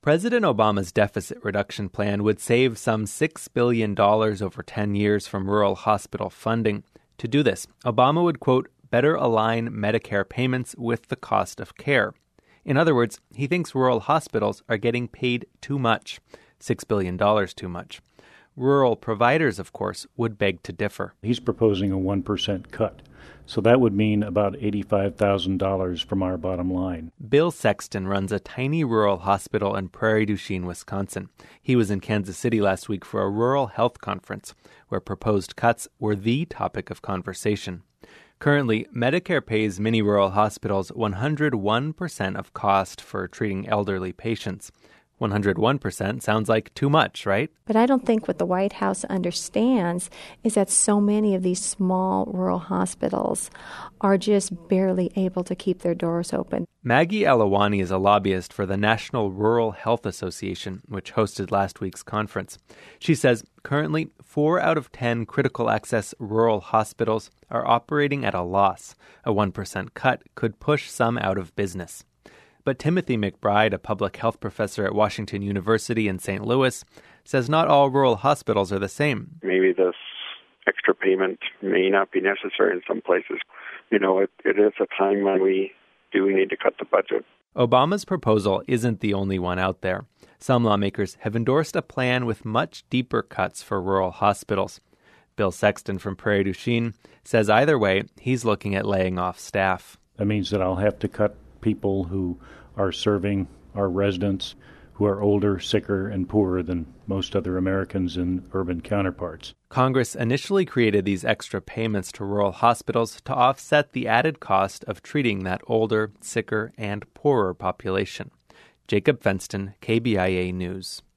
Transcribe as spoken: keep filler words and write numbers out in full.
President Obama's deficit reduction plan would save some six billion dollars over ten years from rural hospital funding. To do this, Obama would, quote, better align Medicare payments with the cost of care. In other words, he thinks rural hospitals are getting paid too much, six billion dollars too much. Rural providers, of course, would beg to differ. He's proposing a one percent cut. So that would mean about eighty-five thousand dollars from our bottom line. Bill Sexton runs a tiny rural hospital in Prairie du Chien, Wisconsin. He was in Kansas City last week for a rural health conference where proposed cuts were the topic of conversation. Currently, Medicare pays many rural hospitals one hundred one percent of cost for treating elderly patients. one hundred one percent sounds like too much, right? But I don't think what the White House understands is that so many of these small rural hospitals are just barely able to keep their doors open. Maggie Alawani is a lobbyist for the National Rural Health Association, which hosted last week's conference. She says currently four out of ten critical access rural hospitals are operating at a loss. A one percent cut could push some out of business. But Timothy McBride, a public health professor at Washington University in Saint Louis, says not all rural hospitals are the same. Maybe this extra payment may not be necessary in some places. You know, it, it is a time when we do need to cut the budget. Obama's proposal isn't the only one out there. Some lawmakers have endorsed a plan with much deeper cuts for rural hospitals. Bill Sexton from Prairie du Chien says either way, he's looking at laying off staff. That means that I'll have to cut people who are serving our residents who are older, sicker, and poorer than most other Americans and urban counterparts. Congress initially created these extra payments to rural hospitals to offset the added cost of treating that older, sicker, and poorer population. Jacob Fenston, K B I A News.